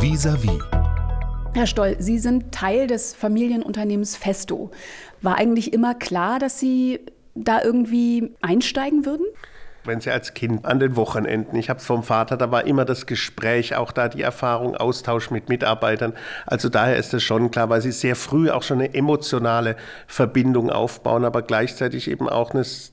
Vis-à-vis. Herr Stoll, Sie sind Teil des Familienunternehmens Festo. War eigentlich immer klar, dass Sie da irgendwie einsteigen würden? Wenn Sie als Kind an den Wochenenden, ich habe es vom Vater, da war immer das Gespräch, auch da die Erfahrung, Austausch mit Mitarbeitern. Also daher ist es schon klar, weil Sie sehr früh auch schon eine emotionale Verbindung aufbauen, aber gleichzeitig eben auch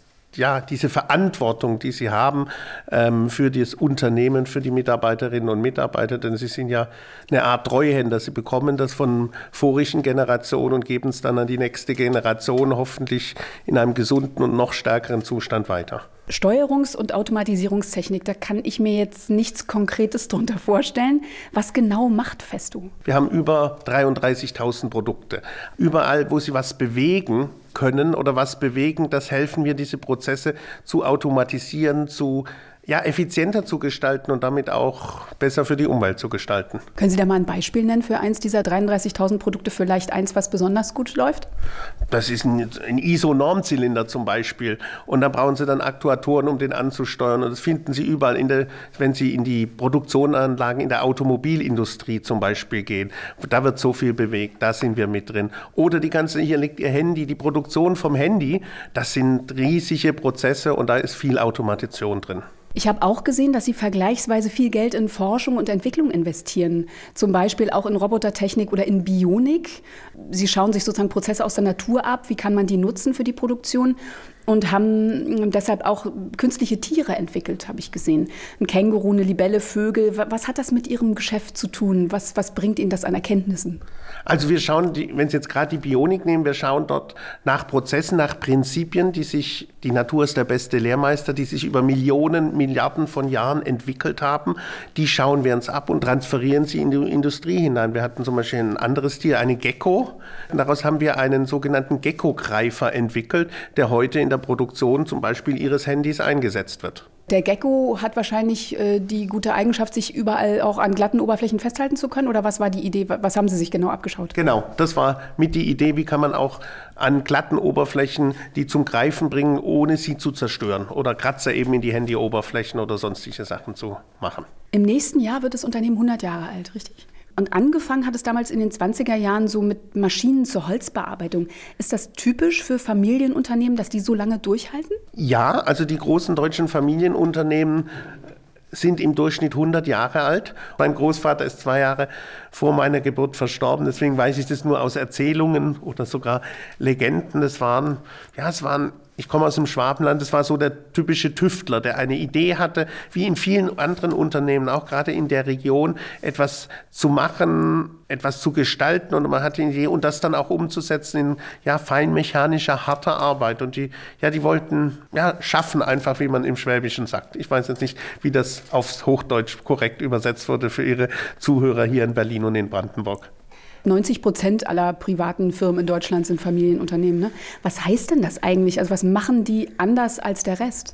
diese Verantwortung, die Sie haben für das Unternehmen, für die Mitarbeiterinnen und Mitarbeiter, denn Sie sind ja eine Art Treuhänder. Sie bekommen das von vorigen Generationen und geben es dann an die nächste Generation hoffentlich in einem gesunden und noch stärkeren Zustand weiter. Steuerungs- und Automatisierungstechnik, da kann ich mir jetzt nichts Konkretes drunter vorstellen. Was genau macht Festo? Wir haben über 33.000 Produkte. Überall, wo Sie was bewegen können oder was bewegen, das helfen wir, diese Prozesse zu automatisieren, effizienter zu gestalten und damit auch besser für die Umwelt zu gestalten. Können Sie da mal ein Beispiel nennen für eins dieser 33.000 Produkte, vielleicht eins, was besonders gut läuft? Das ist ein ISO-Normzylinder zum Beispiel. Und da brauchen Sie dann Aktuatoren, um den anzusteuern. Und das finden Sie überall, wenn Sie in die Produktionsanlagen in der Automobilindustrie zum Beispiel gehen. Da wird so viel bewegt, da sind wir mit drin. Oder hier liegt Ihr Handy, die Produktion vom Handy. Das sind riesige Prozesse und da ist viel Automation drin. Ich habe auch gesehen, dass Sie vergleichsweise viel Geld in Forschung und Entwicklung investieren. Zum Beispiel auch in Robotertechnik oder in Bionik. Sie schauen sich sozusagen Prozesse aus der Natur ab. Wie kann man die nutzen für die Produktion? Und haben deshalb auch künstliche Tiere entwickelt, habe ich gesehen. Ein Känguru, eine Libelle, Vögel. Was hat das mit Ihrem Geschäft zu tun? Was bringt Ihnen das an Erkenntnissen? Also wir schauen, wenn Sie jetzt gerade die Bionik nehmen, wir schauen dort nach Prozessen, nach Prinzipien, die Natur ist der beste Lehrmeister, die sich über Millionen, Milliarden von Jahren entwickelt haben. Die schauen wir uns ab und transferieren sie in die Industrie hinein. Wir hatten zum Beispiel ein anderes Tier, eine Gecko. Daraus haben wir einen sogenannten Gecko-Greifer entwickelt, der heute in der Produktion zum Beispiel Ihres Handys eingesetzt wird. Der Gecko hat wahrscheinlich die gute Eigenschaft, sich überall auch an glatten Oberflächen festhalten zu können. Oder was war die Idee? Was haben Sie sich genau abgeschaut? Genau, das war mit die Idee, wie kann man auch an glatten Oberflächen die zum Greifen bringen, ohne sie zu zerstören. Oder Kratzer eben in die Handyoberflächen oder sonstige Sachen zu machen. Im nächsten Jahr wird das Unternehmen 100 Jahre alt, richtig? Und angefangen hat es damals in den 20er Jahren so mit Maschinen zur Holzbearbeitung. Ist das typisch für Familienunternehmen, dass die so lange durchhalten? Ja, also die großen deutschen Familienunternehmen sind im Durchschnitt 100 Jahre alt. Mein Großvater ist 2 Jahre vor meiner Geburt verstorben, deswegen weiß ich das nur aus Erzählungen oder sogar Legenden. Ich komme aus dem Schwabenland, das war so der typische Tüftler, der eine Idee hatte, wie in vielen anderen Unternehmen, auch gerade in der Region, etwas zu machen, etwas zu gestalten und man hatte die Idee und das dann auch umzusetzen in feinmechanischer, harter Arbeit. Und die wollten schaffen einfach, wie man im Schwäbischen sagt. Ich weiß jetzt nicht, wie das aufs Hochdeutsch korrekt übersetzt wurde für Ihre Zuhörer hier in Berlin und in Brandenburg. 90% aller privaten Firmen in Deutschland sind Familienunternehmen. Ne? Was heißt denn das eigentlich? Also was machen die anders als der Rest?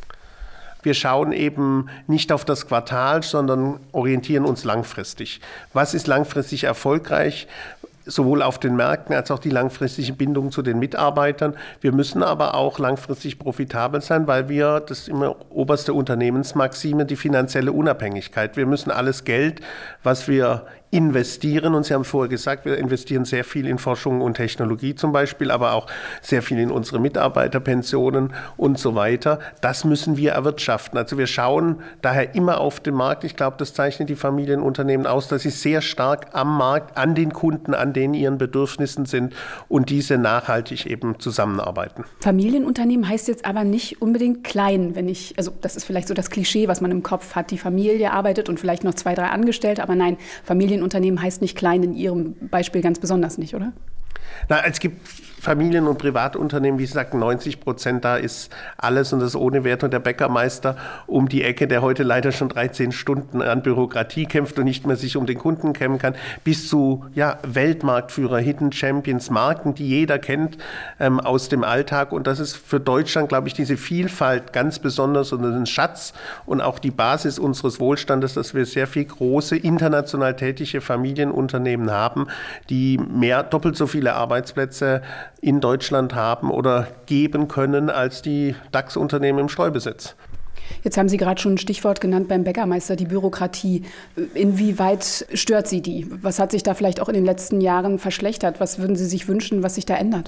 Wir schauen eben nicht auf das Quartal, sondern orientieren uns langfristig. Was ist langfristig erfolgreich? Sowohl auf den Märkten als auch die langfristige Bindung zu den Mitarbeitern. Wir müssen aber auch langfristig profitabel sein, weil das ist immer oberste Unternehmensmaxime, die finanzielle Unabhängigkeit. Wir müssen alles Geld, was wir investieren, und Sie haben vorher gesagt, wir investieren sehr viel in Forschung und Technologie zum Beispiel, aber auch sehr viel in unsere Mitarbeiterpensionen und so weiter. Das müssen wir erwirtschaften. Also wir schauen daher immer auf den Markt. Ich glaube, das zeichnet die Familienunternehmen aus, dass sie sehr stark am Markt, an den Kunden, an denen ihren Bedürfnissen sind und diese nachhaltig eben zusammenarbeiten. Familienunternehmen heißt jetzt aber nicht unbedingt klein, das ist vielleicht so das Klischee, was man im Kopf hat. Die Familie arbeitet und vielleicht noch 2, 3 Angestellte, aber nein, Familienunternehmen heißt nicht klein, in Ihrem Beispiel ganz besonders nicht, oder? Na, es gibt Familien- und Privatunternehmen, wie Sie sagten, 90%, da ist alles und das ohne Wert. Und der Bäckermeister um die Ecke, der heute leider schon 13 Stunden an Bürokratie kämpft und nicht mehr sich um den Kunden kümmern kann, bis zu Weltmarktführer, Hidden Champions, Marken, die jeder kennt aus dem Alltag. Und das ist für Deutschland, glaube ich, diese Vielfalt ganz besonders und ein Schatz und auch die Basis unseres Wohlstandes, dass wir sehr viel große, international tätige Familienunternehmen haben, die doppelt so viele Arbeitsplätze in Deutschland haben oder geben können als die DAX-Unternehmen im Streubesitz. Jetzt haben Sie gerade schon ein Stichwort genannt beim Bäckermeister, die Bürokratie. Inwieweit stört Sie die? Was hat sich da vielleicht auch in den letzten Jahren verschlechtert? Was würden Sie sich wünschen, was sich da ändert?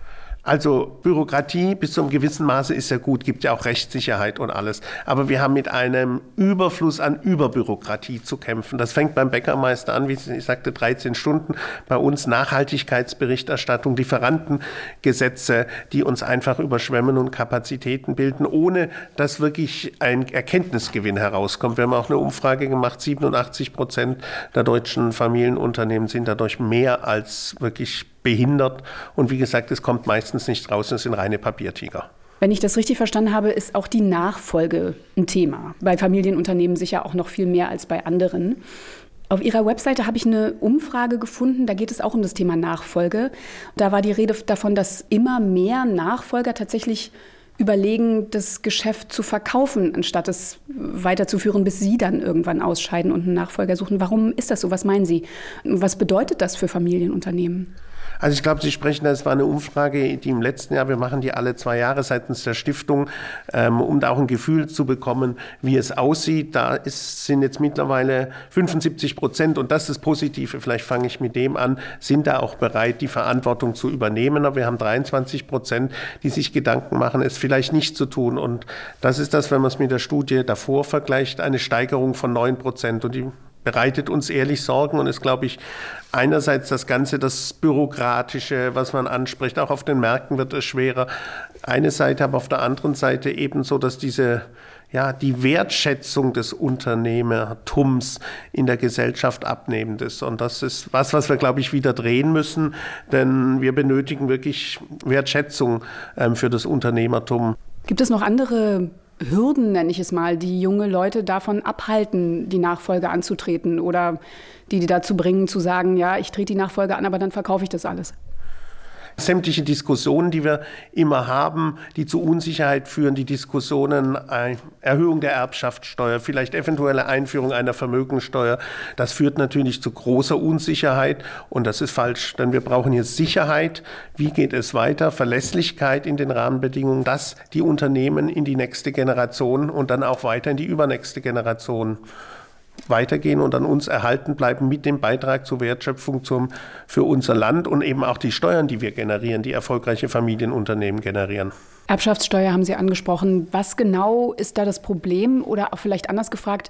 Also Bürokratie bis zu einem gewissen Maße ist ja gut, gibt ja auch Rechtssicherheit und alles. Aber wir haben mit einem Überfluss an Überbürokratie zu kämpfen. Das fängt beim Bäckermeister an, wie ich sagte, 13 Stunden. Bei uns Nachhaltigkeitsberichterstattung, Lieferantengesetze, die uns einfach überschwemmen und Kapazitäten bilden, ohne dass wirklich ein Erkenntnisgewinn herauskommt. Wir haben auch eine Umfrage gemacht, 87% der deutschen Familienunternehmen sind dadurch mehr als wirklich behindert. Und wie gesagt, es kommt meistens nicht raus, es sind reine Papiertiger. Wenn ich das richtig verstanden habe, ist auch die Nachfolge ein Thema. Bei Familienunternehmen sicher auch noch viel mehr als bei anderen. Auf Ihrer Webseite habe ich eine Umfrage gefunden, da geht es auch um das Thema Nachfolge. Da war die Rede davon, dass immer mehr Nachfolger tatsächlich überlegen, das Geschäft zu verkaufen, anstatt es weiterzuführen, bis Sie dann irgendwann ausscheiden und einen Nachfolger suchen. Warum ist das so? Was meinen Sie? Was bedeutet das für Familienunternehmen? Also ich glaube, Sie sprechen, das war eine Umfrage, die im letzten Jahr, wir machen die alle 2 Jahre seitens der Stiftung, um da auch ein Gefühl zu bekommen, wie es aussieht. Da sind jetzt mittlerweile 75%, und das ist das Positive, vielleicht fange ich mit dem an, sind da auch bereit, die Verantwortung zu übernehmen. Aber wir haben 23%, die sich Gedanken machen, es vielleicht nicht zu tun. Und das ist das, wenn man es mit der Studie davor vergleicht, eine Steigerung von 9%. Und die bereitet uns ehrlich Sorgen und ist, glaube ich, einerseits das Ganze, das Bürokratische, was man anspricht, auch auf den Märkten wird es schwerer. Eine Seite, aber auf der anderen Seite ebenso, dass die Wertschätzung des Unternehmertums in der Gesellschaft abnehmend ist. Und das ist was wir, glaube ich, wieder drehen müssen, denn wir benötigen wirklich Wertschätzung für das Unternehmertum. Gibt es noch andere Hürden, nenne ich es mal, die junge Leute davon abhalten, die Nachfolge anzutreten oder die dazu bringen, zu sagen, ja, ich trete die Nachfolge an, aber dann verkaufe ich das alles? Sämtliche Diskussionen, die wir immer haben, die zu Unsicherheit führen, die Diskussionen, Erhöhung der Erbschaftssteuer, vielleicht eventuelle Einführung einer Vermögensteuer, das führt natürlich zu großer Unsicherheit und das ist falsch, denn wir brauchen jetzt Sicherheit, wie geht es weiter, Verlässlichkeit in den Rahmenbedingungen, dass die Unternehmen in die nächste Generation und dann auch weiter in die übernächste Generation weitergehen und an uns erhalten bleiben mit dem Beitrag zur Wertschöpfung für unser Land und eben auch die Steuern, die wir generieren, die erfolgreiche Familienunternehmen generieren. Erbschaftssteuer haben Sie angesprochen. Was genau ist da das Problem? Oder auch vielleicht anders gefragt,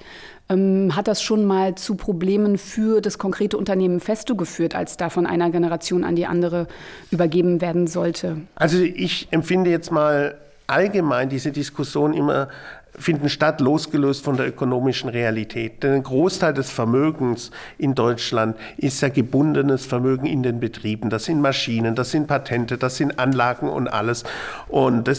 hat das schon mal zu Problemen für das konkrete Unternehmen Festo geführt, als da von einer Generation an die andere übergeben werden sollte? Also ich empfinde jetzt mal allgemein diese Diskussion immer finden statt, losgelöst von der ökonomischen Realität. Denn ein Großteil des Vermögens in Deutschland ist ja gebundenes Vermögen in den Betrieben. Das sind Maschinen, das sind Patente, das sind Anlagen und alles. Und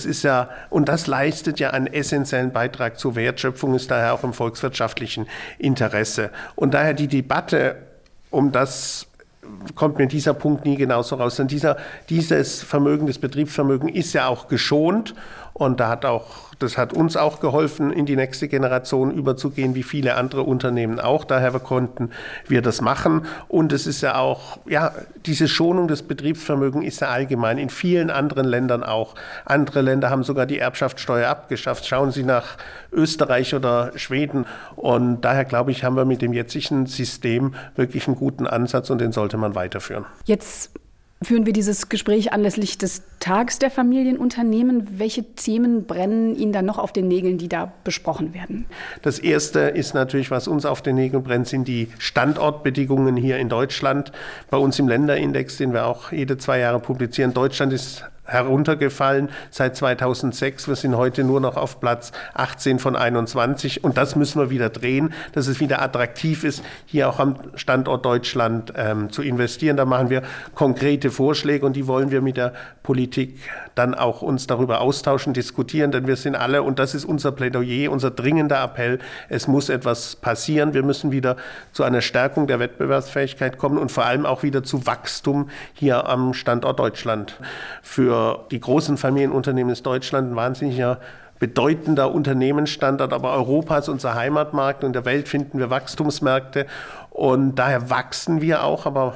das leistet ja einen essentiellen Beitrag zur Wertschöpfung, ist daher auch im volkswirtschaftlichen Interesse. Und daher die Debatte um das kommt mir dieser Punkt nie genauso raus. Denn dieses Vermögen, das Betriebsvermögen ist ja auch geschont und das hat uns auch geholfen, in die nächste Generation überzugehen, wie viele andere Unternehmen auch. Daher konnten wir das machen. Und es ist ja auch, diese Schonung des Betriebsvermögens ist ja allgemein in vielen anderen Ländern auch. Andere Länder haben sogar die Erbschaftssteuer abgeschafft. Schauen Sie nach Österreich oder Schweden. Und daher, glaube ich, haben wir mit dem jetzigen System wirklich einen guten Ansatz und den sollte man weiterführen. Jetzt führen wir dieses Gespräch anlässlich des Tags der Familienunternehmen. Welche Themen brennen Ihnen dann noch auf den Nägeln, die da besprochen werden? Das Erste ist natürlich, was uns auf den Nägeln brennt, sind die Standortbedingungen hier in Deutschland. Bei uns im Länderindex, den wir auch jede 2 Jahre publizieren, Deutschland ist heruntergefallen seit 2006. Wir sind heute nur noch auf Platz 18 von 21 und das müssen wir wieder drehen, dass es wieder attraktiv ist, hier auch am Standort Deutschland zu investieren. Da machen wir konkrete Vorschläge und die wollen wir mit der Politik dann auch uns darüber austauschen, diskutieren, denn wir sind alle, und das ist unser Plädoyer, unser dringender Appell, es muss etwas passieren. Wir müssen wieder zu einer Stärkung der Wettbewerbsfähigkeit kommen und vor allem auch wieder zu Wachstum hier am Standort Deutschland. Für die großen Familienunternehmen ist Deutschland ein wahnsinniger bedeutender Unternehmensstandort, aber Europa ist unser Heimatmarkt und in der Welt finden wir Wachstumsmärkte und daher wachsen wir auch, aber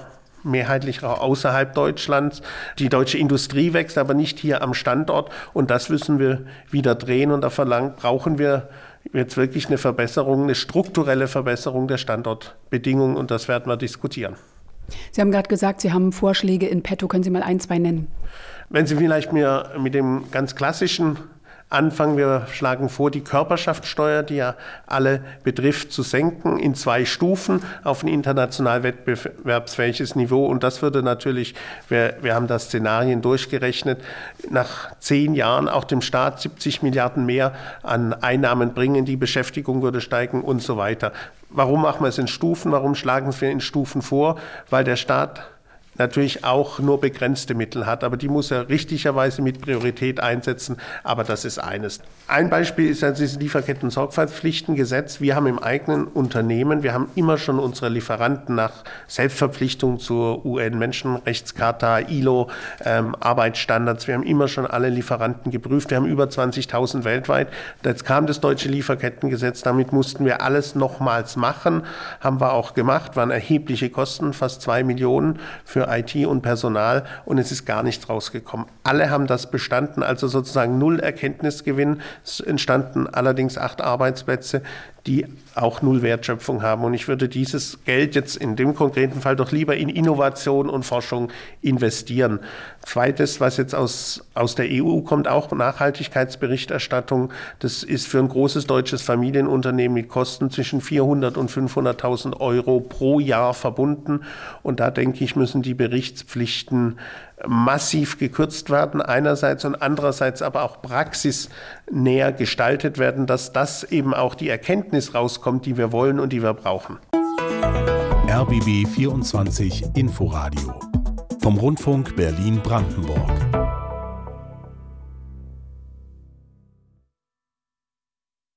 mehrheitlich auch außerhalb Deutschlands. Die deutsche Industrie wächst, aber nicht hier am Standort. Und das müssen wir wieder drehen. Und da brauchen wir jetzt wirklich eine Verbesserung, eine strukturelle Verbesserung der Standortbedingungen. Und das werden wir diskutieren. Sie haben gerade gesagt, Sie haben Vorschläge in petto. Können Sie mal 1, 2 nennen? Wenn Sie vielleicht mir mit dem ganz klassischen anfangen, wir schlagen vor, die Körperschaftssteuer, die ja alle betrifft, zu senken in 2 Stufen auf ein international wettbewerbsfähiges Niveau. Und das würde natürlich, wir haben da Szenarien durchgerechnet, nach 10 Jahren auch dem Staat 70 Milliarden mehr an Einnahmen bringen, die Beschäftigung würde steigen und so weiter. Warum machen wir es in Stufen? Warum schlagen wir in Stufen vor? Weil der Staat natürlich auch nur begrenzte Mittel hat, aber die muss er richtigerweise mit Priorität einsetzen, aber das ist eines. Ein Beispiel ist ja dieses Lieferketten-Sorgfaltspflichtengesetz. Wir haben im eigenen Unternehmen, wir haben immer schon unsere Lieferanten nach Selbstverpflichtung zur UN-Menschenrechtscharta, ILO, Arbeitsstandards, wir haben immer schon alle Lieferanten geprüft, wir haben über 20.000 weltweit. Jetzt kam das deutsche Lieferkettengesetz, damit mussten wir alles nochmals machen, haben wir auch gemacht, waren erhebliche Kosten, fast 2 Millionen für IT und Personal und es ist gar nichts rausgekommen. Alle haben das bestanden, also sozusagen 0 Erkenntnisgewinn. Es entstanden allerdings 8 Arbeitsplätze, die auch 0 Wertschöpfung haben. Und ich würde dieses Geld jetzt in dem konkreten Fall doch lieber in Innovation und Forschung investieren. Zweites, was jetzt aus der EU kommt, auch Nachhaltigkeitsberichterstattung. Das ist für ein großes deutsches Familienunternehmen mit Kosten zwischen 400.000 und 500.000 Euro pro Jahr verbunden. Und da denke ich, müssen die Berichtspflichten massiv gekürzt werden einerseits und andererseits aber auch praxisnäher gestaltet werden, dass das eben auch die Erkenntnis rauskommt, die wir wollen und die wir brauchen. RBB 24 Inforadio vom Rundfunk Berlin-Brandenburg.